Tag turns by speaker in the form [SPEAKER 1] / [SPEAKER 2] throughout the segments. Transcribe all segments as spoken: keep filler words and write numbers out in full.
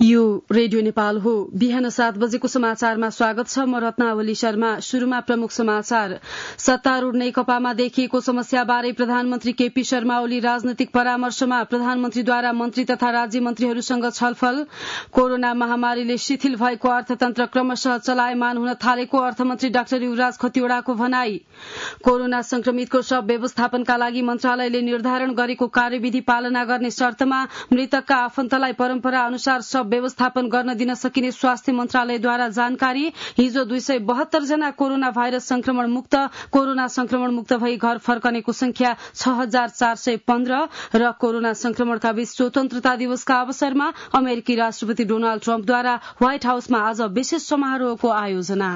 [SPEAKER 1] यो रेडियो नेपाल हो। बिहान सात बजेको समाचारमा स्वागत छ। म रत्नावली शर्मा। शुरूमा प्रमुख समाचार। सत्तारूढ़ नेकपामा देखिएको समस्याबारे प्रधानमन्त्री केपी शर्मा ओली राजनैतिक परामर्शमा प्रधानमन्त्रीद्वारा मन्त्री तथा राज्य मन्त्रीहरूसँग छलफल। कोरोना महामारीले शिथिल भएको अर्थतन्त्र क्रमशः चलायमान हुन थालेको अर्थमन्त्री डाक्टर युवराज खतिवड़ाको भनाई। कोरोना संक्रमितको शव व्यवस्थापनका लागि मन्त्रालयले निर्धारण गरेको कार्यविधि पालना गर्ने शर्तमा मृतकका आफन्तलाई परम्परा अनुसार शव व्यवस्थापन गर्न दिन सकिने स्वास्थ्य मन्त्रालयद्वारा जानकारी। हिजो दुई सय बहत्तर जना कोरोना भाइरस संक्रमण मुक्त कोरोना संक्रमण मुक्त भई घर फर्कनेको संख्या छ हजार चार सय पन्ध्र र कोरोना संक्रमणका बीच स्वतन्त्रता दिवसका अवसरमा अमेरिकी राष्ट्रपति डोनाल्ड ट्रम्पद्वारा व्हाइट हाउसमा आज विशेष समारोहको आयोजना।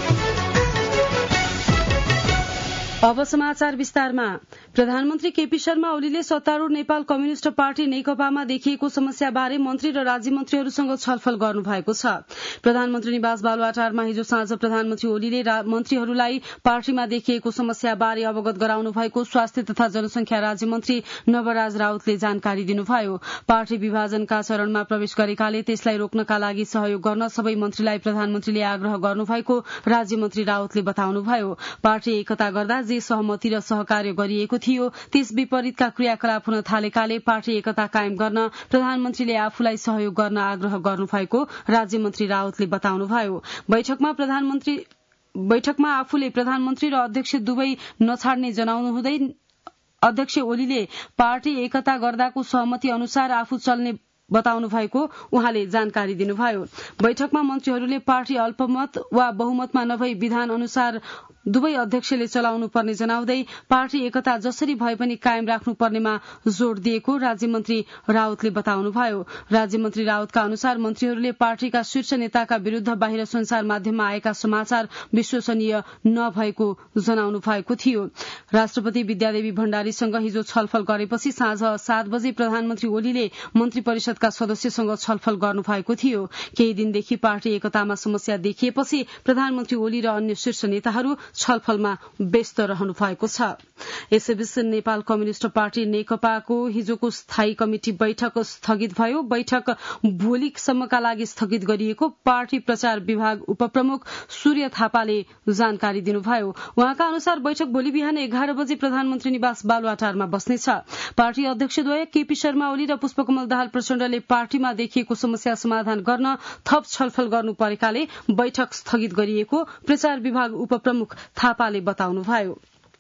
[SPEAKER 1] अब समाचार विस्तारमा। प्रधानमन्त्री केपी शर्मा ओलीले सत्तारूढ़ नेपाल कम्युनिष्ट पार्टी नेकपामा देखिएको समस्याबारे मन्त्री र राज्य मन्त्रीहरूसँग छलफल गर्नु भएको छ। प्रधानमन्त्री निवास बालुवाटारमा हिजो साँझ प्रधानमन्त्री ओलीले मन्त्रीहरूलाई पार्टीमा देखिएको समस्याबारे अवगत गराउनु भएको स्वास्थ्य तथा जनसंख्या राज्य मन्त्री नवराज राउतले जानकारी दिनुभयो। पार्टी विभाजनका चरणमा प्रवेश गरेकाले त्यसलाई रोक्नका लागि सहयोग गर्न सबै मन्त्रीलाई प्रधानमन्त्रीले आग्रह गर्नुभएको राज्य मन्त्री राउतले बताउनुभयो। पार्टी एकता गर्दा जे सहमति र सहकार्य गरिएको थियो त्यस विपरीतका क्रियाकलाप हुन थालेकाले पार्टी एकता कायम गर्न प्रधानमन्त्रीले आफूलाई सहयोग गर्न आग्रह गर्नुभएको राज्य मन्त्री राउतले बताउनुभयो। बैठकमा प्रधानमन्त्री बैठकमा आफूले प्रधानमन्त्री र अध्यक्ष दुवै नछाड्ने जनाउनुहुँदै अध्यक्ष ओलीले पार्टी एकता गर्दाको सहमति अनुसार आफू चल्ने बताउनु भएको उहाँले जानकारी दिनुभयो। बैठकमा मन्त्रीहरूले पार्टी अल्पमत वा बहुमतमा नभई विधान अनुसार दुवै अध्यक्षले चलाउनु पर्ने जनाउँदै पार्टी एकता जसरी भए पनि कायम राख्नुपर्नेमा जोड़ दिएको राज्य मन्त्री राउतले बताउनुभयो। राज्य मन्त्री राउतका अनुसार मन्त्रीहरूले पार्टीका शीर्ष नेताका विरूद्ध बाहिर संचार माध्यममा आएका समाचार विश्वसनीय नभएको जनाउनु भएको थियो। राष्ट्रपति विद्यादेवी भण्डारीसँग हिजो छलफल गरेपछि साँझ सात बजे प्रधानमन्त्री ओलीले मन्त्री परिषदका सदस्यसँग छलफल गर्नु भएको थियो। केही दिनदेखि पार्टी एकतामा समस्या देखिएपछि प्रधानमन्त्री ओली र अन्य शीर्ष नेताहरू छलफलमा व्यस्त रहनु भएको छ। यसैबीच नेपाल कम्युनिष्ट पार्टी नेकपाको हिजोको स्थायी कमिटी बैठक स्थगित भयो। बैठक भोलिसम्मका लागि स्थगित गरिएको पार्टी प्रचार विभाग उपप्रमुख सूर्य थापाले जानकारी दिनुभयो। उहाँका अनुसार बैठक भोलि बिहान एघार बजे प्रधानमन्त्री निवास बालुवाटारमा बस्नेछ। पार्टी अध्यक्षद्वय केपी शर्मा ओली र पुष्पकमल दाहाल प्रचण्डले पार्टीमा देखिएको समस्या समाधान गर्न थप छलफल गर्नु परेकाले बैठक स्थगित गरिएको प्रचार विभाग उपप्रमुख थापाले बताउनुभयो।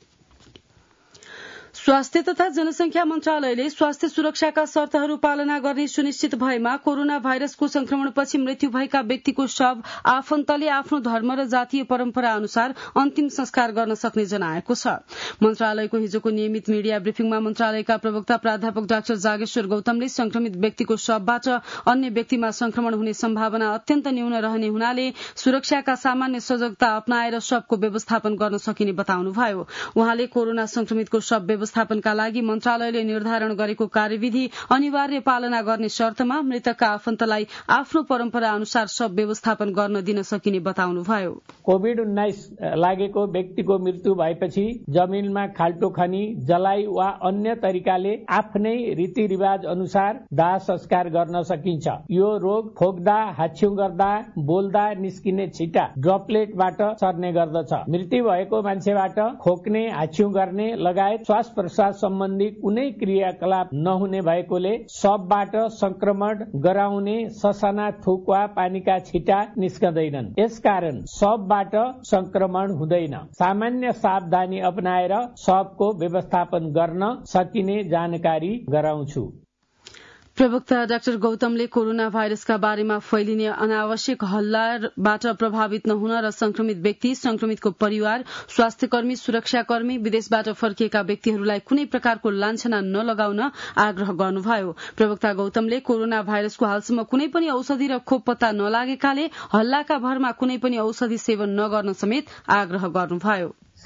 [SPEAKER 1] स्वास्थ्य तथा जनसंख्या मन्त्रालयले स्वास्थ्य सुरक्षाका शर्तहरू पालना गर्ने सुनिश्चित भएमा कोरोना भाइरसको संक्रमणपछि मृत्यु भएका व्यक्तिको शव आफन्तले आफ्नो धर्म र जातीय परम्परा अनुसार अन्तिम संस्कार गर्न सक्ने जनाएको छ। मन्त्रालयको हिजोको नियमित मिडिया ब्रिफिङमा मन्त्रालयका प्रवक्ता प्राध्यापक डाक्टर जागेश्वर गौतमले संक्रमित व्यक्तिको शवबाट अन्य व्यक्तिमा संक्रमण हुने सम्भावना अत्यन्त न्यून रहने हुनाले सुरक्षाका सामान्य सजगता अपनाएर शवको व्यवस्थापन गर्न सकिने बताउनुभयो। उहाँले कोरोना संक्रमितको शव व्यवस्थापनका लागि मन्त्रालयले निर्धारण गरेको कार्यविधि अनिवार्य पालना गर्ने शर्तमा मृतकका आफन्तलाई आफ्नो परम्परा अनुसार शव व्यवस्थापन गर्न दिन सकिने बताउनुभयो।
[SPEAKER 2] कोभिड उन्नाइस लागेको व्यक्तिको मृत्यु भएपछि जमिनमा खाल्टो खनी जलाई वा अन्य तरिकाले आफ्नै रीतिरिवाज अनुसार दाह संस्कार गर्न सकिन्छ। यो रोग खोक्दा, हाच्छिउँ गर्दा, बोल्दा निस्किने छिटा ड्रपलेटबाट सर्ने गर्दछ। मृत्यु भएको मान्छेबाट खोक्ने, हाच्छिउँ गर्ने लगायत श्वास प्रश्वास सम्बन्धी कुनै क्रियाकलाप नहुने भएकोले शवबाट संक्रमण गराउने ससाना थुक वा पानीका छिटा निस्कँदैनन्। यसकारण शवबाट संक्रमण हुँदैन। सामान्य सावधानी अपनाएर शवको व्यवस्थापन गर्न सकिने जानकारी गराउँछु।
[SPEAKER 1] प्रवक्ता डाक्टर गौतमले कोरोना भाइरसका बारेमा फैलिने अनावश्यक हल्लाबाट प्रभावित नहुन र संक्रमित व्यक्ति, संक्रमितको परिवार, स्वास्थ्यकर्मी, सुरक्षाकर्मी, विदेशबाट फर्किएका व्यक्तिहरूलाई कुनै प्रकारको लान्छना नलगाउन आग्रह गर्नुभयो। प्रवक्ता गौतमले कोरोना भाइरसको हालसम्म कुनै पनि औषधि र खोप पत्ता नलागेकाले हल्लाका भरमा कुनै पनि औषधि सेवन नगर्न समेत आग्रह गर्नुभयो।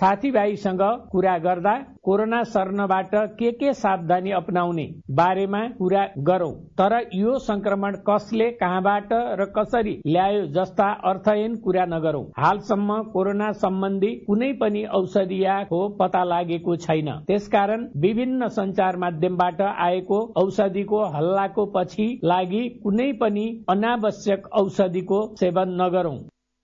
[SPEAKER 2] साथीभाइसँग कुरा गर्दा कोरोना सर्नबाट के के सावधानी अपनाउने बारेमा कुरा गरौं, तर यो संक्रमण कसले कहाँबाट र कसरी ल्यायो जस्ता अर्थहीन कुरा नगरौं। हालसम्म कोरोना सम्बन्धी कुनै पनि औषधि या खोप पत्ता लागेको छैन। त्यसकारण विभिन्न संचार माध्यमबाट आएको औषधिको हल्लाको पछि लागि कुनै पनि अनावश्यक औषधिको सेवन नगरौं।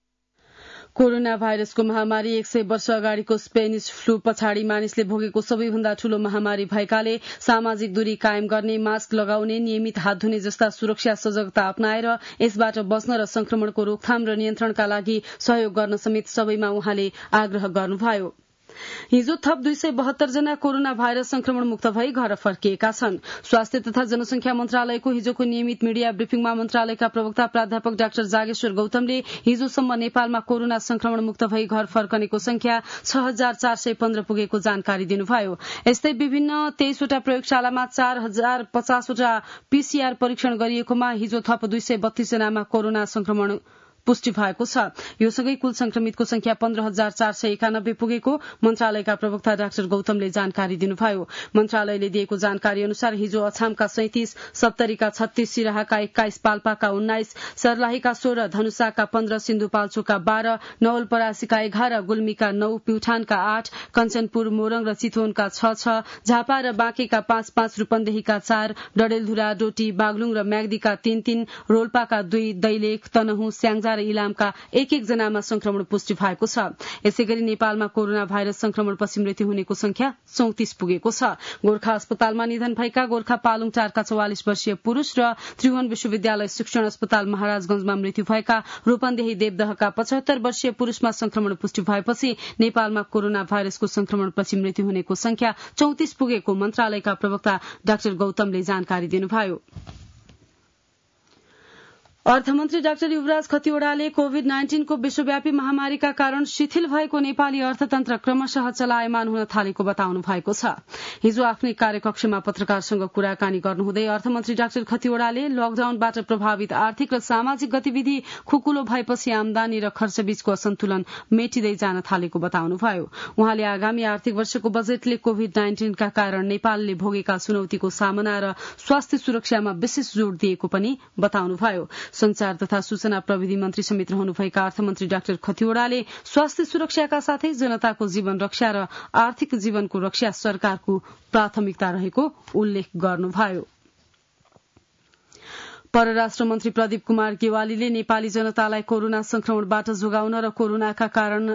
[SPEAKER 1] कोरोना भाइरसको महामारी एक सय वर्ष अगाडिको स्पेनिश फ्लू पछाडि मानिसले भोगेको सबैभन्दा ठूलो महामारी भएकाले सामाजिक दूरी कायम गर्ने, मास्क लगाउने, नियमित हात धुने जस्ता सुरक्षा सजगता अपनाएर यसबाट बच्न र संक्रमणको रोकथाम र नियन्त्रणका लागि सहयोग गर्न समेत सबैमा उहाँले आग्रह गर्नुभयो। हिजो थप दुई सय बहत्तर जना कोरोना भाइरस संक्रमण मुक्त भई घर फर्किएका छन्। स्वास्थ्य तथा जनसंख्या मन्त्रालयको हिजोको नियमित मिडिया ब्रिफिङमा मन्त्रालयका प्रवक्ता प्राध्यापक डाक्टर जागेश्वर गौतमले हिजोसम्म नेपालमा कोरोना संक्रमण मुक्त भई घर फर्कनेको संख्या छ हजार चार सय पन्ध्र पुगेको जानकारी दिनुभयो। यस्तै विभिन्न तेइसवटा प्रयोगशालामा चार हजार पचासवटा पीसीआर परीक्षण गरिएकोमा हिजो थप दुई सय बत्तीस जनामा कोरोना संक्रमण पुष्टि भएको छ। यो सँगै कुल संक्रमितको संख्या पन्ध्र हजार चार सय एकानब्बे पुगेको मन्त्रालयका प्रवक्ता डाक्टर गौतमले जानकारी दिनुभयो। मन्त्रालयले दिएको जानकारी अनुसार हिजो अछामका सैंतिस, सप्तरीका छत्तीस, सिराहाका एक्काइस, पाल्पाका उन्नाइस, सर्लाहीका सोह्र, धनुषाका पन्ध्र, सिन्धुपाल्चोकका बाह्र, नवलपरासीका एघार, गुल्मीका नौ, प्युठानका आठ, कञ्चनपुर, मोरङ र चितवनका छ छ, झापा र बाँकेका पाँच पाँच, रूपन्देहीका चार, डडेलधुरा, डोटी, बागलुङ र म्याग्दीका तीन तीन, रोल्पाका दुई, दैलेख, तनहुँ, स्याङ्जा र इलामका एक एक जनामा संक्रमण पुष्टि भएको छ। यसैगरी नेपालमा कोरोना भाइरस संक्रमणपछि मृत्यु हुनेको संख्या चौतिस पुगेको छ। गोर्खा अस्पतालमा निधन भएका गोर्खा पालुङ चारका चौवालिस वर्षीय पुरूष र त्रिभुवन विश्वविद्यालय शिक्षण अस्पताल महाराजगंजमा मृत्यु भएका रूपन्देही देवदहका पचहत्तर वर्षीय पुरूषमा संक्रमण पुष्टि भएपछि नेपालमा कोरोना भाइरसको संक्रमणपछि मृत्यु हुनेको संख्या चौतिस पुगेको मन्त्रालयका प्रवक्ता डाक्टर गौतमले जानकारी दिनुभयो। अर्थमन्त्री डाक्टर युवराज खतिवड़ाले कोविड नाइन्टीनको विश्वव्यापी महामारीका कारण शिथिल भएको नेपाली अर्थतन्त्र क्रमशः चलायमान हुन थालेको बताउनु भएको छ। हिजो आफ्नै कार्यकक्षमा पत्रकारसँग कुराकानी गर्नुहुँदै अर्थमन्त्री डाक्टर खतिवड़ाले लकडाउनबाट प्रभावित आर्थिक र सामाजिक गतिविधि खुकुलो भएपछि आमदानी र खर्चबीचको असन्तुलन मेटिँदै जान थालेको बताउनुभयो। उहाँले आगामी आर्थिक वर्षको बजेटले कोविड नाइन्टीनका कारण नेपालले भोगेका चुनौतीको सामना र स्वास्थ्य सुरक्षामा विशेष जोड़ दिएको पनि बताउनुभयो। संचार तथा सूचना प्रविधि मन्त्री समेत रहनुभएका अर्थमन्त्री डाक्टर खतिवड़ाले स्वास्थ्य सुरक्षाका साथै जनताको जीवन रक्षा र आर्थिक जीवनको रक्षा सरकारको प्राथमिकता रहेको उल्लेख गर्नुभयो। परराष्ट्र मन्त्री प्रदीप कुमार गेवालीले नेपाली जनतालाई कोरोना संक्रमणबाट जोगाउन र कोरोनाका कारण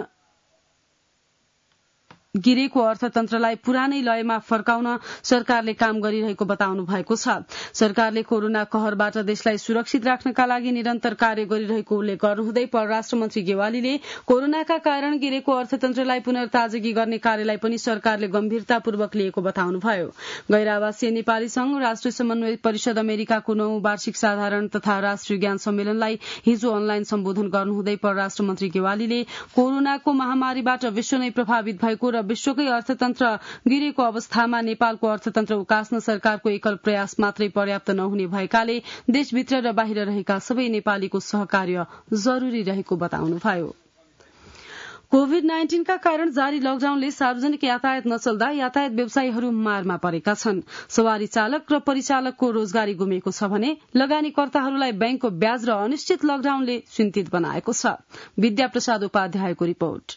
[SPEAKER 1] गिरेको अर्थतन्त्रलाई पुरानै लयमा फर्काउन सरकारले काम गरिरहेको बताउनु भएको छ। सरकारले कोरोना कहरबाट देशलाई सुरक्षित राख्नका लागि निरन्तर कार्य गरिरहेको उल्लेख गर्नुहुँदै परराष्ट्र मन्त्री गेवालीले कोरोनाका कारण गिरेको अर्थतन्त्रलाई पुनर्ताजगी गर्ने कार्यलाई पनि सरकारले गम्भीरतापूर्वक लिएको बताउनुभयो। गैर आवासीय नेपाली संघ, राष्ट्रिय समन्वय परिषद अमेरिकाको नौ वार्षिक साधारण तथा राष्ट्रिय ज्ञान सम्मेलनलाई हिजो अनलाइन सम्बोधन गर्नुहुँदै परराष्ट्र मन्त्री गेवालीले कोरोनाको महामारीबाट विश्व नै प्रभावित भएको र विश्वकै अर्थतन्त्र गिरेको अवस्थामा नेपालको अर्थतन्त्र उकास्न सरकारको एकल प्रयास मात्रै पर्याप्त नहुने भएकाले देशभित्र र बाहिर रहेका सबै नेपालीको सहकार्य जरूरी रहेको बताउनुभयो। कोविड नाइन्टीनका कारण जारी लकडाउनले सार्वजनिक यातायात नचल्दा यातायात व्यवसायीहरू मारमा परेका छन्। सवारी चालक र परिचालकको रोजगारी गुमेको छ भने लगानीकर्ताहरूलाई बैंकको ब्याज र अनिश्चित लकडाउनले चिन्तित बनाएको छ। विद्या प्रसाद उपाध्यायको रिपोर्ट।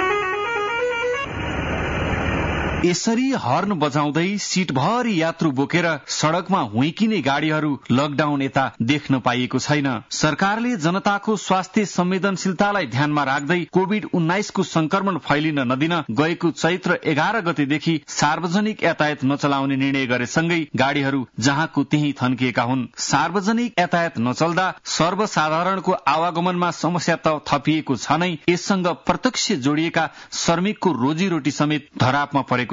[SPEAKER 3] यसरी हर्न बजाउँदै सीटभरि यात्रु बोकेर सड़कमा हुइकिने गाड़ीहरू लकडाउन यता देख्न पाइएको छैन। सरकारले जनताको स्वास्थ्य संवेदनशीलतालाई ध्यानमा राख्दै कोविड उन्नाइसको संक्रमण फैलिन नदिन गएको चैत्र एघार गतेदेखि सार्वजनिक यातायात नचलाउने निर्णय गरेसँगै गाड़ीहरू जहाँको त्यही थन्किएका हुन्। सार्वजनिक यातायात नचल्दा सर्वसाधारणको आवागमनमा समस्या त थपिएको छ नै, यससँग प्रत्यक्ष जोडिएका श्रमिकको रोजीरोटी समेत धरापमा परेको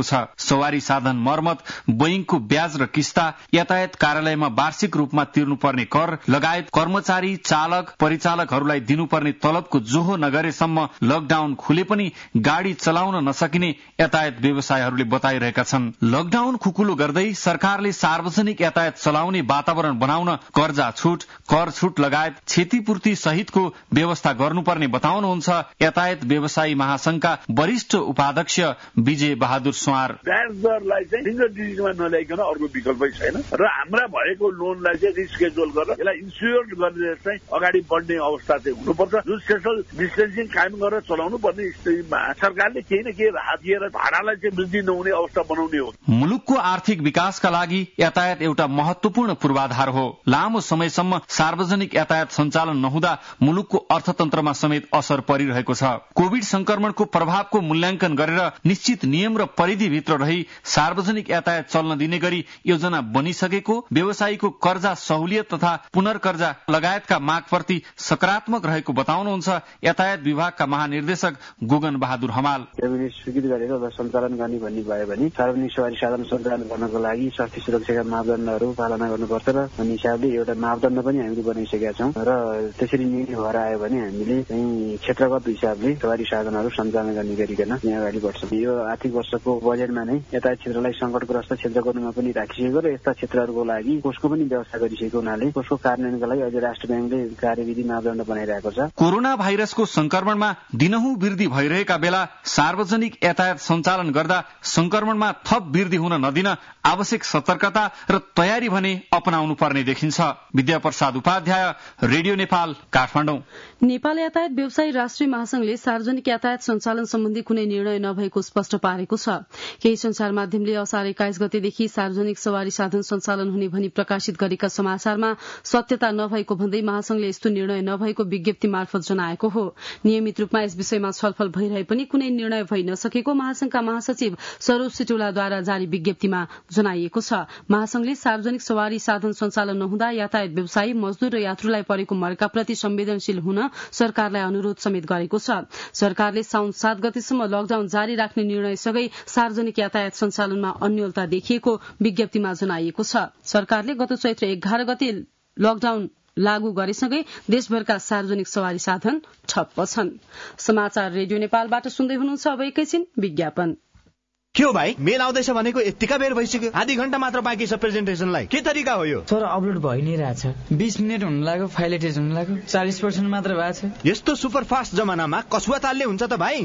[SPEAKER 3] गरिएको छ। सवारी साधन मर्मत, बैंकको ब्याज र किस्ता, यातायात कार्यालयमा वार्षिक रूपमा तिर्नुपर्ने कर लगायत कर्मचारी, चालक, परिचालकहरूलाई दिनुपर्ने तलबको जोहो नगरेसम्म लकडाउन खुले पनि गाड़ी चलाउन नसकिने यातायात व्यवसायहरूले बताइरहेका छन्। लकडाउन खुकुलो गर्दै सरकारले सार्वजनिक यातायात चलाउने वातावरण बनाउन कर्जा छुट, कर छुट लगायत क्षतिपूर्ति सहितको व्यवस्था गर्नुपर्ने बताउनुहुन्छ यातायात व्यवसायी महासंघका वरिष्ठ उपाध्यक्ष विजय बहादुर स्वार।
[SPEAKER 4] ब्याज दरलाई चाहिँ सिंगल डिजिटमा नल्याइकन अर्को विकल्पै छैन र हाम्रा भएको लोनलाई चाहिँ रिस्केड्युल गरेर यसलाई इन्स्योर्ड गरेर चाहिँ अगाडि बढ्ने अवस्था चाहिँ हुनुपर्छ। जुन सोशल डिस्टेन्सिङ कायम गरेर चलाउनु पर्ने स्थितिमा सरकारले केही न केही राहत दिएर भाडालाई चाहिँ वृद्धि नहुने अवस्था बनाउने हो।
[SPEAKER 3] मुलुकको आर्थिक विकासका लागि यातायात एउटा महत्वपूर्ण पूर्वाधार हो। लामो समयसम्म सार्वजनिक यातायात सञ्चालन नहुँदा मुलुकको अर्थतन्त्रमा समेत असर परिरहेको छ। कोविड संक्रमणको प्रभावको मूल्याङ्कन गरेर निश्चित नियम र परिधिभित्र रही सार्वजनिक यातायात चल्न दिने गरी योजना बनिसकेको व्यवसायीको कर्जा सहुलियत तथा पुनर्कर्जा लगायतका मागप्रति सकारात्मक रहेको बताउनुहुन्छ यातायात विभागका महानिर्देशक गोगन बहादुर हमाल।
[SPEAKER 5] कैबिनेट स्वीकृत गरेर सञ्चालन गर्ने भन्ने भयो भने सार्वजनिक सवारी साधन सञ्चालन गर्नको लागि स्वास्थ्य सुरक्षाका मापदण्डहरू पालना गर्नुपर्छ र भन्ने हिसाबले एउटा मापदण्ड पनि हामीले बनाइसकेका छौँ र त्यसरी निर्णय भएर आयो भने हामीले चाहिँ क्षेत्रगत हिसाबले सवारी साधनहरू सञ्चालन गर्ने गरिकन यहाँ अगाडि बढ्छौँ। यो आर्थिक वर्षको बजेटमा नै यातायात क्षेत्रलाई संकटग्रस्त क्षेत्रको रूपमा पनि राखिसकेको र यस्ता क्षेत्रहरूको लागि कोषको पनि व्यवस्था गरिसकेको हुनाले कोषको कार्यान्वयनका लागि अझ राष्ट्र ब्याङ्कले कार्यविधि मापदण्ड बनाइरहेको छ।
[SPEAKER 3] कोरोना भाइरसको संक्रमणमा दिनहुँ वृद्धि भइरहेका बेला सार्वजनिक यातायात सञ्चालन गर्दा संक्रमणमा थप वृद्धि हुन नदिन आवश्यक सतर्कता र तयारी भने अपनाउनु पर्ने देखिन्छ। विद्याप्रसाद उपाध्याय, रेडियो नेपाल, काठमाडौँ।
[SPEAKER 1] नेपाल यातायात व्यवसायी राष्ट्रिय महासंघले सार्वजनिक यातायात सञ्चालन सम्बन्धी कुनै निर्णय नभएको स्पष्ट पारेको छ। केही संचार माध्यमले असार एक्काइस गतेदेखि सार्वजनिक सवारी साधन सञ्चालन हुने भनी प्रकाशित गरेका समाचारमा सत्यता नभएको भन्दै महासंघले यस्तो निर्णय नभएको विज्ञप्ति मार्फत जनाएको हो। नियमित रूपमा यस विषयमा छलफल भइरहे पनि कुनै निर्णय भइ नसकेको महासंघका महासचिव सरोज सिटौलाद्वारा जारी विज्ञप्तिमा जनाइएको छ। महासंघले सार्वजनिक सवारी साधन सञ्चालन नहुँदा यातायात व्यवसायी, मजदूर र यात्रुलाई परेको मर्काप्रति संवेदनशील हुन सरकारलाई अनुरोध समेत गरेको छ। सरकारले साउन सात गतेसम्म लकडाउन जारी राख्ने निर्णयसँगै सार्वजनिक यातायात सञ्चालनमा अन्योलता देखिएको विज्ञप्तिमा जनाइएको छ। सरकारले गत चैत्र एघार गते लकडाउन लागू गरेसँगै देशभरका सार्वजनिक सवारी साधन ठप्प छन्। समाचार रेडियो नेपालबाट सुन्दै हुनुहुन्छ। अब एकैछिन विज्ञापन।
[SPEAKER 6] के हो भाइ, मेल आउँदैछ भनेको यतिका बेर भइसक्यो, आधी घण्टा मात्र बाँकी छ प्रेजेन्टेसनलाई। के तरिका हो यो?
[SPEAKER 7] सर अपलोड भइ नै रहेछ। बीस मिनट हुन लाग्यो, फाइल एटेच हुन लाग्यो, चालीस पर्सेन्ट मात्र भएको छ।
[SPEAKER 6] यस्तो सुपर फास्ट जमानामा कसुवा तालले हुन्छ त भाइ?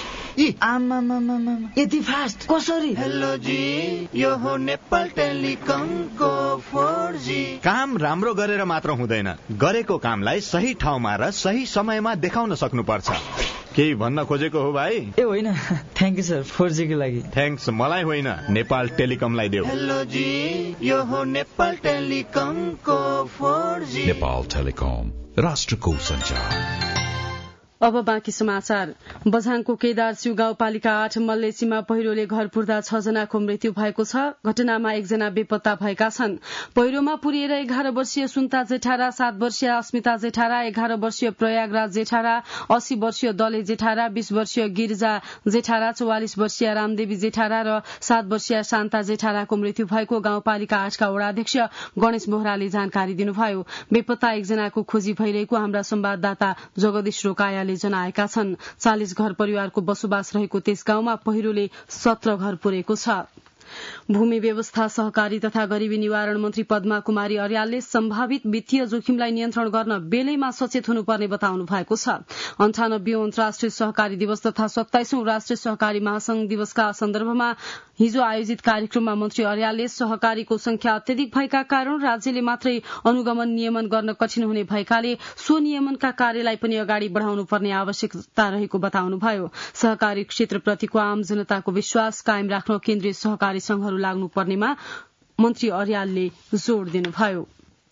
[SPEAKER 7] यति फास्ट कसरी?
[SPEAKER 8] हेलो जी, यो हो नेपाल टेलिकमको फोर जी।
[SPEAKER 6] काम राम्रो गरेर मात्र हुँदैन, गरेको कामलाई सही ठाउँमा र सही समयमा देखाउन सक्नुपर्छ। केही भन्न खोजेको हो भाइ?
[SPEAKER 7] ए होइन, thank you sir, four G को लागि।
[SPEAKER 6] थ्याङ्क्स मलाई होइन, नेपाल टेलिकमलाई देऊ।
[SPEAKER 8] हेलो जी, यो हो नेपाल टेलिकमको फोर जी।
[SPEAKER 9] नेपाल टेलिकम, राष्ट्रको सञ्चार।
[SPEAKER 1] अब बाँकी समाचार। बझाङको केदारसिउ गाउँपालिका आठ मल्लेसीमा पहिरोले घर पुर्दा छ जनाको मृत्यु भएको छ। घटनामा एकजना बेपत्ता भएका छन्। पहिरोमा पुरिएर एघार वर्षीय सुन्ता जेठारा, सात वर्षीय अस्मिता जेठारा, एघार वर्षीय प्रयागराज जेठारा, अस्सी वर्षीय दले जेठारा, बीस वर्षीय गिरिजा जेठारा, चौवालिस वर्षीय रामदेवी जेठारा र सात वर्षीय शान्ता जेठाराको मृत्यु भएको गाउँपालिका आठका वडाध्यक्ष गणेश बोहराले जानकारी दिनुभयो। बेपत्ता एकजनाको खोजी भइरहेको हाम्रा संवाददाता जगदीश रोकायाले जनाएका छन्। चालिस घर परिवारको बसोबास रहेको त्यस गाउँमा पहिरोले सत्र घर पुरेको छ। भूमि व्यवस्था, सहकारी तथा गरीबी निवारण मन्त्री पद्मा कुमारी अर्यालले सम्भावित वित्तीय जोखिमलाई नियन्त्रण गर्न बेलैमा सचेत हुनुपर्ने बताउनु भएको छ। अन्ठानब्बेऔं अन्तर्राष्ट्रिय सहकारी दिवस तथा सत्ताइसौं राष्ट्रिय सहकारी महासंघ दिवसका सन्दर्भमा हिजो आयोजित कार्यक्रममा मन्त्री अर्यालले सहकारीको संख्या अत्यधिक भएका कारण राज्यले मात्रै अनुगमन नियमन गर्न कठिन हुने भएकाले सो नियमनका कार्यलाई पनि अगाडि बढ़ाउनु पर्ने आवश्यकता रहेको बताउनुभयो। सहकारी क्षेत्रप्रतिको आम जनताको विश्वास कायम राख्न केन्द्रीय सहकारी संघहरू लाग्नुपर्नेमा मन्त्री अर्यालले जोड़ दिनुभयो।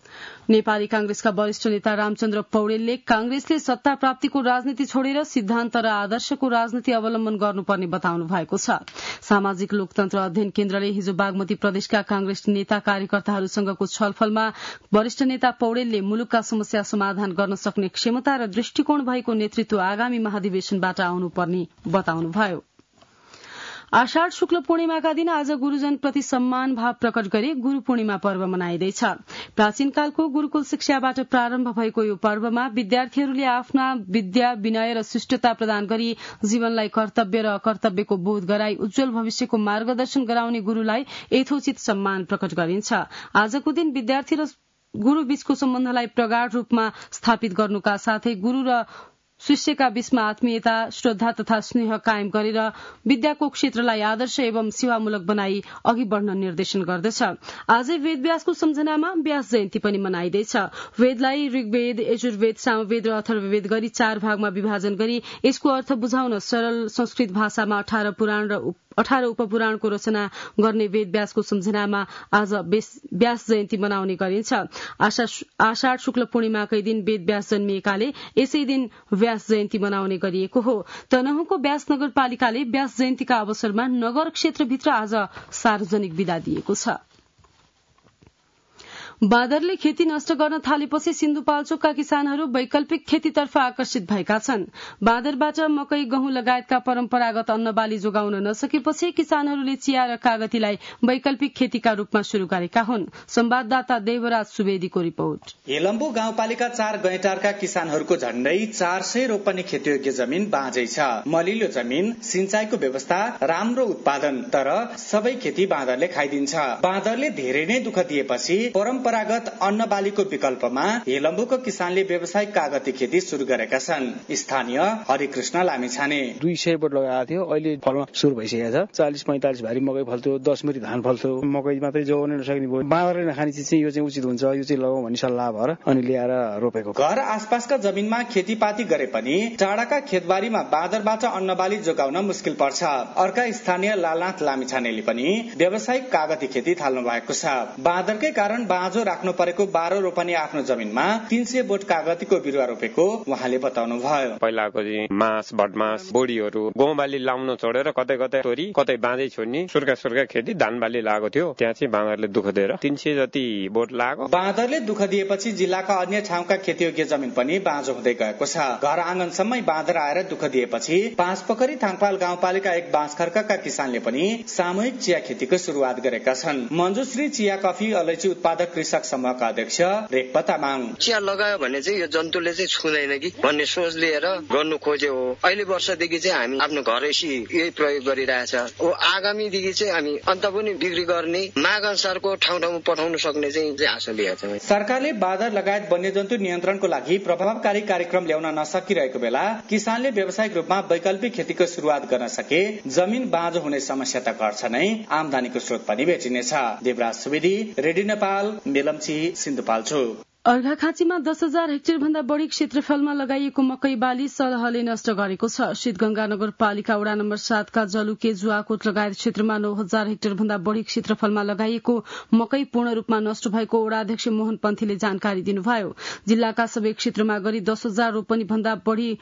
[SPEAKER 1] नेपाली कांग्रेसका वरिष्ठ नेता रामचन्द्र पौडेलले कांग्रेसले सत्ता प्राप्तिको राजनीति छोडेर सिद्धान्त र आदर्शको राजनीति अवलम्बन गर्नुपर्ने बताउनु भएको छ। सामाजिक लोकतन्त्र अध्ययन केन्द्रले हिजो बागमती प्रदेशका कांग्रेस नेता कार्यकर्ताहरूसँगको छलफलमा वरिष्ठ नेता पौडेलले मुलुकका समस्या समाधान गर्न सक्ने क्षमता र दृष्टिकोण भएको नेतृत्व आगामी महाधिवेशनबाट आउनुपर्ने बताउनुभयो। आषाढ़ शुक्ल पूर्णिमाका दिन आज गुरूजन प्रति सम्मान भाव प्रकट गरी गुरू पूर्णिमा पर्व मनाइँदैछ। प्राचीन कालको गुरूकुल शिक्षाबाट प्रारम्भ भएको यो पर्वमा विद्यार्थीहरूले आफ्ना विद्या विनय र शिष्टता प्रदान गरी जीवनलाई कर्तव्य र कर्तव्यको बोध गराई उज्जवल भविष्यको मार्गदर्शन गराउने गुरूलाई यथोचित सम्मान प्रकट गरिन्छ। आजको दिन विद्यार्थी र गुरू बीचको सम्बन्धलाई प्रगाढ रूपमा स्थापित गर्नुका साथै गुरू र शिष्यका बीचमा आत्मीयता, श्रद्धा तथा स्नेह कायम गरेर विद्याको क्षेत्रलाई आदर्श एवं सेवामूलक बनाई अघि बढ़न निर्देशन गर्दछ। आजै वेदव्यासको सम्झनामा व्यास जयन्ती पनि मनाइँदैछ। वेदलाई ऋग्वेद, यजुर्वेद, सामवेद र अथर्ववेद गरी चार भागमा विभाजन गरी यसको अर्थ बुझाउन सरल संस्कृत भाषामा अठार पुराण र अठार उपपुराणको रचना गर्ने वेदव्यासको सम्झनामा आज व्यास जयन्ती मनाउने गरिन्छ। आषाढ़ शुक्ल पूर्णिमाकै दिन वेदव्यास जन्मिएकाले यसै दिन व्यास जयन्ती मनाउने गरिएको हो। तनहुँको व्यास नगरपालिकाले व्यास जयन्तीका अवसरमा नगर क्षेत्रभित्र आज सार्वजनिक विदा दिएको छ। बाँदरले खेती नष्ट गर्न थालेपछि सिन्धुपाल्चोकका किसानहरू वैकल्पिक खेतीतर्फ आकर्षित भएका छन्। बाँदरबाट मकै, गहुँ लगायतका परम्परागत अन्नबाली जोगाउन नसकेपछि किसानहरूले चिया र कागतीलाई वैकल्पिक खेतीका रूपमा शुरू गरेका हुन्। संवाददाता देवराज सुवेदीको रिपोर्ट।
[SPEAKER 10] हेलम्बु गाउँपालिका चार गैटारका किसानहरूको झण्डै चार सय रोपनी खेतीयोग्य जमिन बाँझै छ। मलिलो जमिन, सिंचाईको व्यवस्था, राम्रो उत्पादन, तर सबै खेती बाँदरले खाइदिन्छ। बाँदरले धेरै नै दुःख दिएपछि परम्परा परम्परागत अन्नबालीको विकल्पमा हेलम्बुको किसानले व्यावसायिक कागती खेती शुरू गरेका छन्। स्थानीय हरिकृष्ण लामिछाने
[SPEAKER 11] दुई सय बोट लगाएको थियो, अहिले फलमा सुरु भइसकेको छ। चालिस पैंतालिस भारी मकै फल्थ्यो, दस मुरी धान फल्थ्यो। मकै मात्रै जोगाउन नसक्ने भयो। बाँदरले नखाने चिज चाहिँ यो चाहिँ उचित हुन्छ, यो चाहिँ लगाउँ भन्ने सल्लाह भएर अनि ल्याएर रोपेको।
[SPEAKER 10] घर आसपासका जमिनमा खेतीपाती गरे पनि टाढाका खेतबारीमा बाँदरबाट अन्नबाली जोगाउन मुस्किल पर्छ। अर्का स्थानीय लालनाथ लामिछानेले पनि व्यावसायिक कागती खेती थाल्नु भएको छ। बाँदरकै कारण बाँझो राख्नु परेको बाह्र रोपनी आफ्नो जमिनमा तीन सय बोट कागतीको बिरुवा रोपेको उहाँले बताउनु भयो।
[SPEAKER 12] पहिलाको मास, भटमास, बोडीहरू गहुँबाली लाउन छोडेर कतै कतै तोरी, कतै बाँझै छोड्ने सुर्खा सुर्खा खेती धानबाली लागेको थियो। त्यहाँ चाहिँ बाँदरले दुःख दिएर तीन सय जति बोट लाग्यो।
[SPEAKER 10] बाँदरले दुःख दिएपछि जिल्लाका अन्य ठाउँका खेतीयोग्य जमिन पनि बाँझो हुँदै गएको छ। घर आँगनसम्मै बाँदर आएर दुःख दिएपछि पाँच पोखरी थाङपाल गाउँपालिका एक बाँसखर्कका किसानले पनि सामूहिक चिया खेतीको शुरूआत गरेका छन्। मञ्जुश्री चिया, कफी, अलैँची उत्पादक कृषक समूहका अध्यक्ष रेखपा तामाङ
[SPEAKER 13] चिया लगायो भने चाहिँ यो जन्तुले चाहिँ छुँदैन कि भन्ने सोच लिएर गर्नु खोज्यो हो। अहिले वर्षदेखि चाहिँ हामी आफ्नो घरैसी यही प्रयोग गरिरहेछ हो। आगामीदेखि चाहिँ हामी अन्त पनि बिक्री गर्ने माग अनुसारको ठाउँ ठाउँमा पठाउन सक्ने चाहिँ आशा लिएको छ।
[SPEAKER 10] सरकारले बाँदर लगायत वन्यजन्तु नियन्त्रणको लागि प्रभावकारी कार्यक्रम ल्याउन नसकिरहेको बेला किसानले व्यावसायिक रूपमा वैकल्पिक खेतीको शुरूआत गर्न सके जमिन बाँझो हुने समस्या त घट्छ नै, आमदानीको स्रोत पनि बेचिनेछ। देवराज सुवेदी, रेडियो नेपाल, मेलम्ची, सिन्धुपाल्चोक।
[SPEAKER 1] अर्घाखाँचीमा दस हजार हेक्टेयर भन्दा बढ़ी क्षेत्रफलमा लगाइएको मकै बाली सलहले नष्ट गरेको छ। शीतगंगा नगरपालिका वडा नम्बर सातका जलुके, जुवाकोट लगायत क्षेत्रमा नौ हजार हेक्टेयर भन्दा बढ़ी क्षेत्रफलमा लगाइएको मकै पूर्ण रूपमा नष्ट भएको वडाध्यक्ष मोहन पन्थीले जानकारी दिनुभयो। जिल्लाका सबै क्षेत्रमा गरी दस हजार रोपनी भन्दा बढ़ी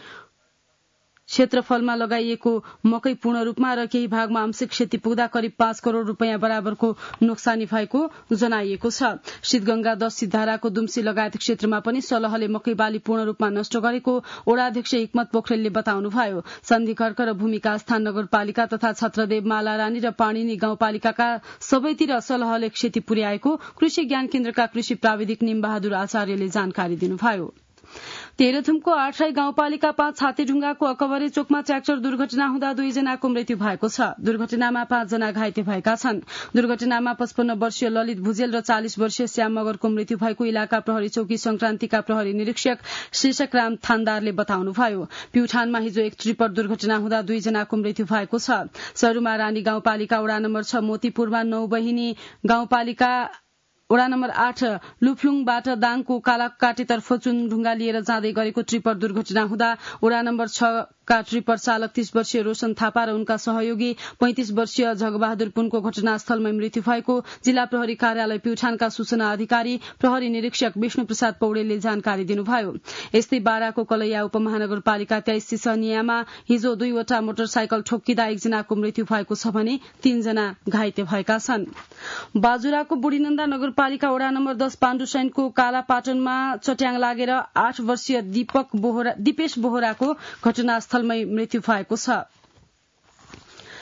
[SPEAKER 1] क्षेत्रफलमा लगाइएको मकै पूर्ण रूपमा र केही भागमा आंशिक क्षति पुग्दा करिब पाँच करोड़ रूपियाँ बराबरको नोक्सानी भएको जनाइएको छ। शीतगंगा दश सिद्धाराको दुम्सी लगायत क्षेत्रमा पनि सलहले मकै बाली पूर्ण रूपमा नष्ट गरेको वडाध्यक्ष हिक्मत पोखरेलले बताउनुभयो। सन्धिखर्क र भूमिकास्थान नगरपालिका तथा छत्रदेव, मालारानी र पाणिनी गाउँपालिकाका सबैतिर सलहले क्षति पुर्याएको कृषि ज्ञान केन्द्रका कृषि प्राविधिक निमबहादुर आचार्यले जानकारी दिनुभयो। तेह्रथुमको आठराई गाउँपालिका पाँच छातेढुङ्गाको अकबरे चोकमा ट्र्याक्टर दुर्घटना हुँदा दुईजनाको मृत्यु भएको छ। दुर्घटनामा पाँचजना घाइते भएका छन्। दुर्घटनामा पचपन्न वर्षीय ललित भुजेल र चालिस वर्षीय श्याम मगरको मृत्यु भएको इलाका प्रहरी चौकी संक्रान्तिका प्रहरी निरीक्षक शीर्षक राम थानदारले बताउनुभयो। प्युठानमा हिजो एक ट्रिपर दुर्घटना हुँदा दुईजनाको मृत्यु भएको छ। सरूमा रानी गाउँपालिका वडा नम्बर छ मोतीपुरमा नौ बहिनी गाउँपालिका वडा नम्बर आठ लुफलुङबाट दाङको कालाकाटीतर्फ चुन ढुङ्गा लिएर जाँदै गरेको ट्रिपर दुर्घटना हुँदा वडा नम्बर छ का ट्रिपर चालक तीस वर्षीय रोशन थापा र उनका सहयोगी पैंतिस वर्षीय जगबहादुर पुनको घटनास्थलमै मृत्यु भएको जिल्ला प्रहरी कार्यालय प्युठानका सूचना अधिकारी प्रहरी निरीक्षक विष्णु प्रसाद पौडेलले जानकारी दिनुभयो। यस्तै बाराको कलैया उपमहानगरपालिका तेइस सिसनियामा हिजो दुईवटा मोटरसाइकल ठोक्किँदा एकजनाको मृत्यु भएको छ भने तीनजना घाइते भएका छन्। बाजुराको बुढीनन्दा नगरपालिका वडा नम्बर दश पाण्डुसैनको कालापाटनमा चट्याङ लागेर आठ वर्षीय दीपक बोहरा दिपेश बोहराको घटनास्थल मृत्यु भएको छ।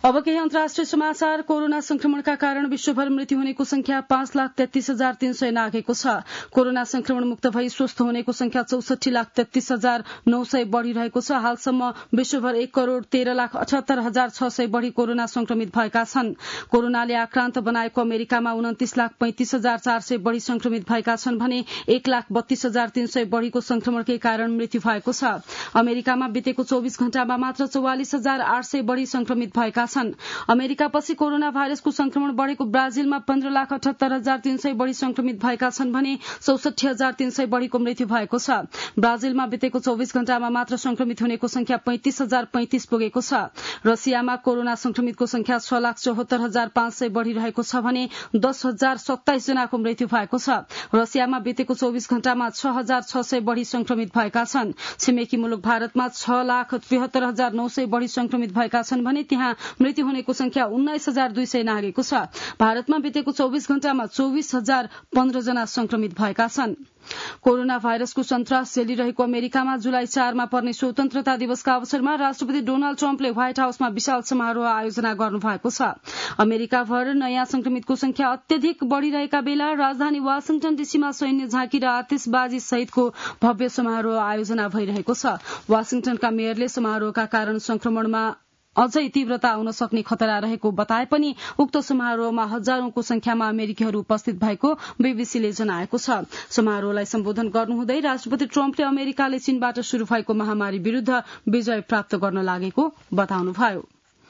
[SPEAKER 1] अब केही अन्तर्राष्ट्रिय समाचार। कोरोना संक्रमणका कारण विश्वभर मृत्यु हुनेको संख्या पाँच लाख तेत्तीस हजार तीन सय नाघेको छ। कोरोना संक्रमण मुक्त भई स्वस्थ हुनेको संख्या चौसठी लाख तेत्तीस हजार नौ सय बढ़िरहेको छ। हालसम्म विश्वभर एक करोड़ तेह्र लाख अठहत्तर हजार छ सय बढ़ी कोरोना संक्रमित भएका छन्। कोरोनाले आक्रान्त बनाएको अमेरिकामा उन्तिस लाख पैंतिस हजार चार सय बढ़ी संक्रमित भएका छन् भने एक लाख बत्तीस हजार तीन सय बढ़ीको संक्रमणकै कारण मृत्यु भएको छ। अमेरिकामा बितेको चौविस घण्टामा मात्र चौवालिस हजार आठ सय बढ़ी संक्रमित भएका छन्। अमेरिकापछि कोरोना भाइरसको संक्रमण बढ़ेको ब्राजिलमा पन्ध्र लाख अठहत्तर हजार तीन सय बढ़ी संक्रमित भएका छन् भने चौसठी हजार तीन सय बढ़ीको मृत्यु भएको छ। ब्राजिलमा बितेको चौविस घण्टामा मात्र संक्रमित हुनेको संख्या पैंतिस हजार पैंतिस पुगेको छ। रसियामा कोरोना संक्रमितको संख्या छ लाख चौहत्तर हजार पाँच सय बढ़िरहेको छ भने दस हजार सत्ताइस जनाको मृत्यु भएको छ। रसियामा बितेको चौविस घण्टामा छ हजार छ सय बढ़ी संक्रमित भएका छन्। छिमेकी मुलुक भारतमा छ लाख त्रिहत्तर हजार नौ सय बढ़ी संक्रमित भएका छन् भने त्यहाँ मृत्यु हुनेको संख्या उन्नाइस हजार दुई सय नागेको छ। भारतमा बितेको चौविस घण्टामा चौविस हजार पन्ध्र जना संक्रमित भएका छन्। कोरोना भाइरसको सन्तास झेलिरहेको अमेरिकामा जुलाई चारमा पर्ने स्वतन्त्रता दिवसका अवसरमा राष्ट्रपति डोनाल्ड ट्रम्पले व्हाइट हाउसमा विशाल समारोह आयोजना गर्नुभएको छ। अमेरिकाभर नयाँ संक्रमितको संख्या अत्यधिक बढ़िरहेका बेला राजधानी वाशिङटन डीसीमा सैन्य झाँकी र आतिशबाजी सहितको भव्य समारोह आयोजना भइरहेको छ। वाशिङटनका मेयरले समारोहका कारण संक्रमणमा अझै तीव्रता आउन सक्ने खतरा रहेको बताए पनि उक्त समारोहमा हजारौंको संख्यामा अमेरिकीहरू उपस्थित भएको बीबीसीले जनाएको छ। समारोहलाई सम्बोधन गर्नुहुँदै राष्ट्रपति ट्रम्पले अमेरिकाले चीनबाट शुरू भएको महामारी विरूद्ध विजय प्राप्त गर्न लागेको बताउनुभयो।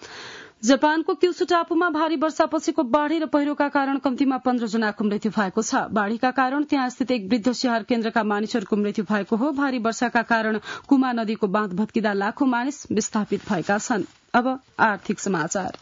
[SPEAKER 1] जापानको क्युसु टापुमा भारी वर्षापछिको बाढ़ी र पहिरोका कारण कम्तीमा पन्ध्र जनाको मृत्यु भएको छ। बाढ़ीका कारण त्यहाँ स्थित एक वृद्ध स्याहार केन्द्रका मानिसहरूको मृत्यु भएको हो। भारी वर्षाका कारण कुमा नदीको बाँध भत्किँदा लाखौं मानिस विस्थापित भएका छन्। अब आर्थिक समाचार।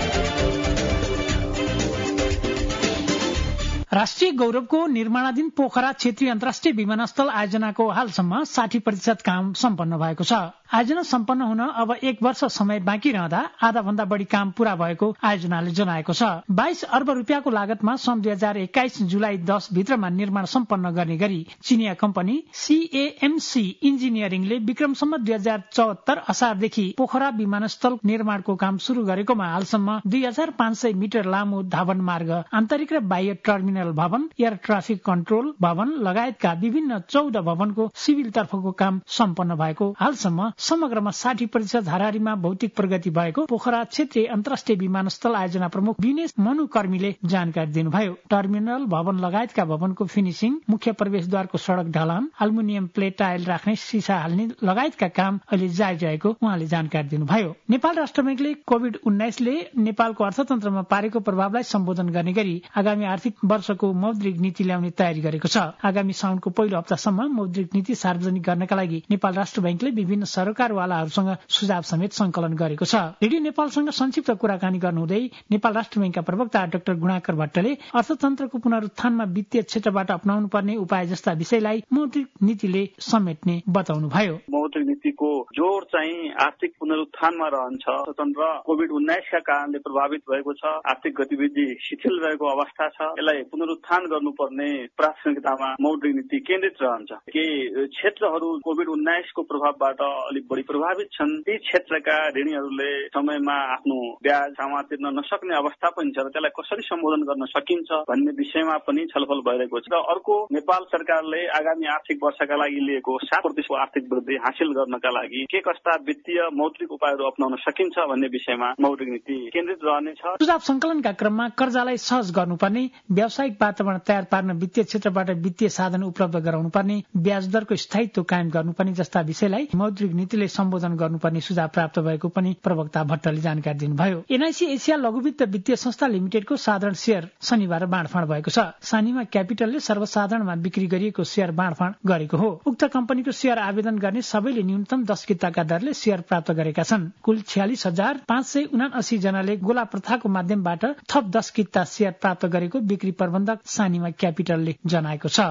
[SPEAKER 14] राष्ट्रिय गौरवको निर्माणाधीन पोखरा क्षेत्रीय अन्तर्राष्ट्रिय विमानस्थल आयोजनाको हालसम्म साठी प्रतिशत काम सम्पन्न भएको छ। आयोजना सम्पन्न हुन अब एक वर्ष समय बाँकी रहँदा आधा भन्दा बढ़ी काम पूरा भएको आयोजनाले जनाएको छ। बाइस अर्ब रूपियाँको लागतमा सन् दुई हजार एक्काइस जुलाई दस भित्रमा निर्माण सम्पन्न गर्ने गरी चिनिया कम्पनी सीएएमसी इन्जिनियरिङले विक्रमसम्म दुई हजार चौहत्तर असारदेखि पोखरा विमानस्थल निर्माणको काम शुरू गरेकोमा हालसम्म दुई हजार पाँच सय मिटर लामो धावन मार्ग, आन्तरिक र बाह्य टर्मिनल भवन, एयर ट्राफिक कन्ट्रोल भवन लगायतका विभिन्न चौध भवनको सिभिल तर्फको काम सम्पन्न भएको हालसम्म समग्रमा साठी प्रतिशत हाराहारीमा भौतिक प्रगति भएको पोखरा क्षेत्रीय अन्तर्राष्ट्रिय विमानस्थल आयोजना प्रमुख विनेश मनुकर्मीले जानकारी दिनुभयो। टर्मिनल भवन लगायतका भवनको फिनिशिङ, मुख्य प्रवेशद्वारको सड़क ढलान, अल्मुनियम प्लेट टाइल राख्ने, सिसा हाल्ने लगायतका काम अहिले जारी रहेको उहाँले जानकारी दिनुभयो। नेपाल राष्ट्र बैंकले कोविड उन्नाइसले नेपालको अर्थतन्त्रमा पारेको प्रभावलाई सम्बोधन गर्ने गरी आगामी आर्थिक वर्षको मौद्रिक नीति ल्याउने तयारी गरेको छ। आगामी साउनको पहिलो हप्तासम्म मौद्रिक नीति सार्वजनिक गर्नका लागि नेपाल राष्ट्र बैंकले विभिन्न सरकारवालाहरूसँग सुझाव समेत संकलन गरेको छ। रेडियो नेपालसँग संक्षिप्त कुराकानी गर्नुहुँदै नेपाल राष्ट्र बैंकका प्रवक्ता डाक्टर गुणाकर भट्टले अर्थतन्त्रको पुनरुत्थानमा वित्तीय क्षेत्रबाट अपनाउनु पर्ने उपाय जस्ता विषयलाई मौद्रिक नीतिले समेट्ने बताउनुभयो।
[SPEAKER 15] मौद्रिक नीतिको जोड़ चाहिँ आर्थिक पुनरुत्थानमा रहन्छ। अर्थतन्त्र कोविड उन्नाइसका कारणले प्रभावित भएको छ, आर्थिक गतिविधि शिथिल रहेको अवस्था छ। यसलाई पुनरुत्थान गर्नुपर्ने प्राथमिकतामा मौद्रिक नीति केन्द्रित रहन्छ। केही क्षेत्रहरू कोविड उन्नाइसको प्रभावबाट अलिक बढी प्रभावित छन्। ती क्षेत्रका ऋणीहरूले समयमा आफ्नो ब्याज जम्मा तिर्न नसक्ने अवस्था पनि छ र त्यसलाई कसरी सम्बोधन गर्न सकिन्छ भन्ने विषयमा पनि छलफल भइरहेको छ। र अर्को, नेपाल सरकारले आगामी आर्थिक वर्षका लागि लिएको सात प्रतिशतको आर्थिक वृद्धि हासिल गर्नका लागि के कस्ता वित्तीय मौद्रिक उपायहरू अपनाउन सकिन्छ भन्ने विषयमा मौद्रिक नीति केन्द्रित रहनेछ।
[SPEAKER 14] सुझाव संकलनका क्रममा कर्जालाई सहज गर्नुपर्ने, व्यावसायिक वातावरण तयार पार्न वित्तीय क्षेत्रबाट वित्तीय साधन उपलब्ध गराउनुपर्ने, ब्याज दरको स्थायित्व कायम गर्नुपर्ने जस्ता विषयलाई मौद्रिक नीतिले सम्बोधन गर्नुपर्ने सुझाव प्राप्त भएको पनि प्रवक्ता भट्टले जानकारी दिनुभयो। एनआईसी एसिया लघुवित्त वित्तीय संस्था लिमिटेडको साधारण शेयर शनिबार बाँडफाँड भएको छ। सानिमा क्यापिटलले सर्वसाधारणमा बिक्री गरिएको शेयर बाँडफाँड गरेको हो। उक्त कम्पनीको शेयर आवेदन गर्ने सबैले न्यूनतम दस किताका दरले शेयर प्राप्त गरेका छन्। कुल छ्यालिस हजार पाँच सय उनासी जनाले गोला प्रथाको माध्यमबाट थप दस किता शेयर प्राप्त गरेको बिक्री प्रबन्धक सानिमा क्यापिटलले जनाएको छ।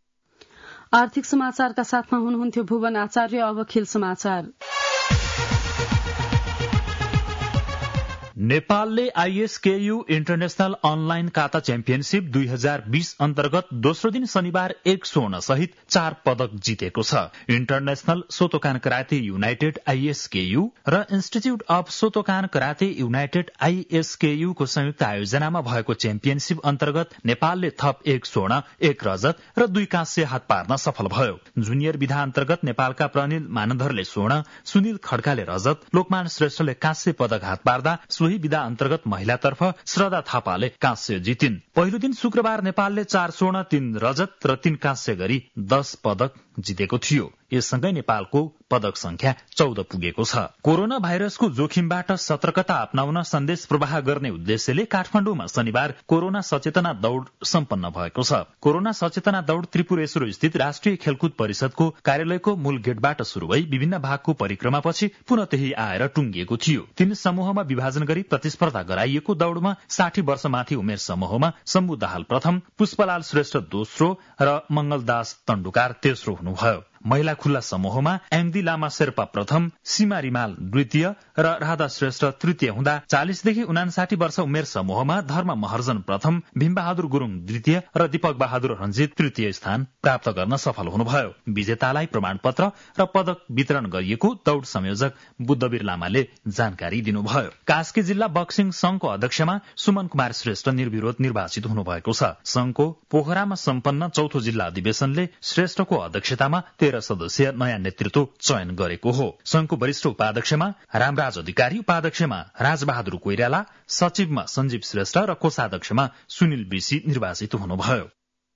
[SPEAKER 1] आर्थिक समाचारका साथमा हुनुहुन्थ्यो भुवन आचार्य। अब खेल समाचार।
[SPEAKER 16] नेपालले ISKU international online kata championship दुई हजार बीस अन्तर्गत दोस्रो दिन शनिबार एक स्वर्ण सहित चार पदक जितेको छ। International Shotokan karate united ISKU र institute of Shotokan karate united ISKU को संयुक्त आयोजनामा भएको च्याम्पियनशीप अन्तर्गत नेपालले थप एक स्वर्ण एक रजत र दुई काँस्य हात पार्न सफल भयो। जुनियर विधा अन्तर्गत नेपालका प्रनिल मानन्धरले स्वर्ण, सुनिल खड्काले रजत, लोकमान श्रेष्ठले काँस्य पदक हात पार्दा सोही विधा अन्तर्गत महिलातर्फ श्रद्धा थापाले काँस्य जितिन्। पहिलो दिन शुक्रबार नेपालले चार स्वर्ण, तीन रजत र तीन काँस्य गरी दश पदक जितेको थियो। यससँगै नेपालको पदक संख्या चौध पुगेको छ। कोरोना भाइरसको जोखिमबाट सतर्कता अपनाउन सन्देश प्रवाह गर्ने उद्देश्यले काठमाडौँमा शनिबार कोरोना सचेतना दौड़ सम्पन्न भएको छ। कोरोना सचेतना दौड़ त्रिपुरेश्वर स्थित राष्ट्रिय खेलकुद परिषदको कार्यालयको मूल गेटबाट शुरू भई विभिन्न भागको परिक्रमापछि पुनः त्यही आएर टुंगिएको थियो। तीन समूहमा विभाजन गरी प्रतिस्पर्धा गराइएको दौड़मा साठी वर्षमाथि उमेर समूहमा शम्भु दाहाल प्रथम, पुष्पलाल श्रेष्ठ दोस्रो र मंगलदास तण्डुकार तेस्रो हुनुभयो। महिला खुल्ला समूहमा एङदी लामा शेर्पा प्रथम, सीमा रिमाल द्वितीय र राधा श्रेष्ठ तृतीय हुँदा चालिसदेखि उनासाठी वर्ष उमेर समूहमा धर्म महर्जन प्रथम, भीमबहादुर गुरूङ द्वितीय र दीपक बहादुर रञ्जित तृतीय स्थान प्राप्त गर्न सफल हुनुभयो। विजेतालाई प्रमाणपत्र र पदक वितरण गरिएको दौड़ संयोजक बुद्धवीर लामाले जानकारी दिनुभयो। कास्की जिल्ला बक्सिङ संघको अध्यक्षमा सुमन कुमार श्रेष्ठ निर्विरोध निर्वाचित हुनुभएको छ। संघको पोखरामा सम्पन्न चौथो जिल्ला अधिवेशनले श्रेष्ठको अध्यक्षतामा तेह्र सदस्यीय नयाँ नेतृत्व चयन गरेको हो। संघको वरिष्ठ उपाध्यक्षमा रामराज अधिकारी, उपाध्यक्षमा राजबहादुर कोइराला, सचिवमा सञ्जीव श्रेष्ठ र कोषाध्यक्षमा सुनिल बिसी निर्वाचित हुनुभयो।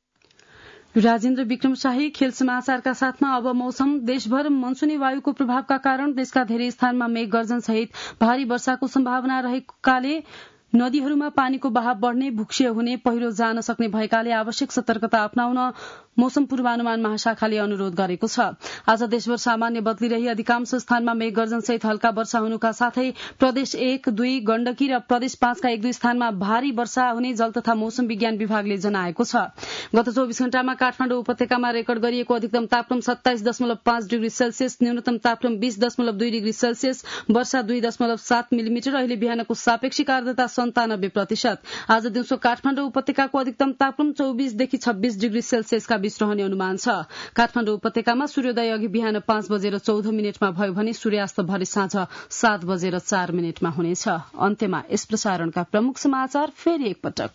[SPEAKER 1] राजेन्द्र विक्रम शाही खेल समाचारका साथमा अब मौसम। देशभर मनसुनी वायुको प्रभावका कारण देशका धेरै स्थानमा मेघ गर्जन सहित भारी वर्षाको सम्भावना रहेकाले नदीहरूमा पानीको बहाव बढ़ने, भूक्षय हुने, पहिरो जान सक्ने भएकाले आवश्यक सतर्कता अपनाउन मौसम पूर्वानुमान महाशाखाले अनुरोध गरेको छ। आज देशभर सामान्य बदलिरही अधिकांश स्थानमा मेघ गर्जन सहित हल्का वर्षा हुनुका साथै प्रदेश एक, दुई, गण्डकी र प्रदेश पाँचका एक दुई स्थानमा भारी वर्षा हुने जल तथा मौसम विज्ञान विभागले जनाएको छ। गत चौबीस घण्टामा काठमाडौँ उपत्यकामा रेकर्ड गरिएको अधिकतम तापक्रम सत्ताइस दशमलव पाँच डिग्री सेल्सियस, न्यूनतम तापक्रम बीस दशमलव दुई डिग्री सेल्सियस, वर्षा दुई दशमलव सात मिलिमिटर, अहिले बिहानको सापेक्षिक आर्द्रता सन्तानब्बे प्रतिशत। आज दिउँसो काठमाडौँ उपत्यकाको अधिकतम तापक्रम चौबीसदेखि छब्बीस डिग्री सेल्सियसका बीच रहने अनुमान छ। काठमाडौँ उपत्यकामा सूर्योदय अघि बिहान पाँच बजेर चौध मिनटमा भयो भने सूर्यास्त भरे साँझ सात बजेर चार मिनटमा हुनेछ। अन्त्यमा यस प्रसारणका प्रमुख समाचार फेरि एकपटक।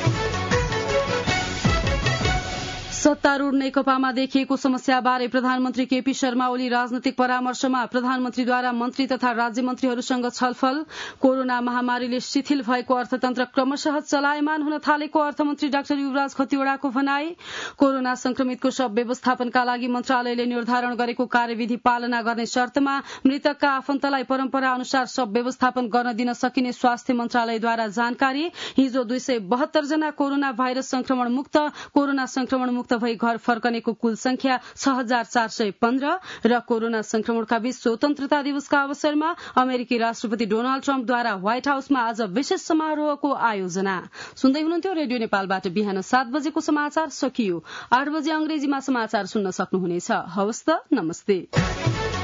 [SPEAKER 1] सत्तारूढ़ नेकपामा देखिएको समस्याबारे प्रधानमन्त्री केपी शर्मा ओली राजनैतिक परामर्शमा प्रधानमन्त्रीद्वारा मन्त्री तथा राज्य मन्त्रीहरूसँग छलफल। कोरोना महामारीले शिथिल भएको अर्थतन्त्र क्रमशः चलायमान हुन थालेको अर्थमन्त्री डाक्टर युवराज खतिवड़ाको भनाई। कोरोना संक्रमितको शव व्यवस्थापनका लागि मन्त्रालयले निर्धारण गरेको कार्यविधि पालना गर्ने शर्तमा मृतकका आफन्तलाई परम्परा अनुसार शव व्यवस्थापन गर्न दिन सकिने स्वास्थ्य मन्त्रालयद्वारा जानकारी। हिजो दुई सय बहत्तर जना कोरोना भाइरस संक्रमण मुक्त, कोरोना संक्रमण मुक्त भई घर फर्कनेको कुल संख्या छ हजार चार सय पन्ध्र र कोरोना संक्रमणका बीच स्वतन्त्रता दिवसका अवसरमा अमेरिकी राष्ट्रपति डोनाल्ड ट्रम्पद्वारा व्हाइट हाउसमा आज विशेष समारोहको आयोजना। सुन्दै हुनुहुन्थ्यो रेडियो नेपालबाट बिहान सात बजेको समाचार सकियो। आठ बजे अंग्रेजीमा समाचार सुन्न सक्नुहुनेछ। हवस् त, नमस्ते।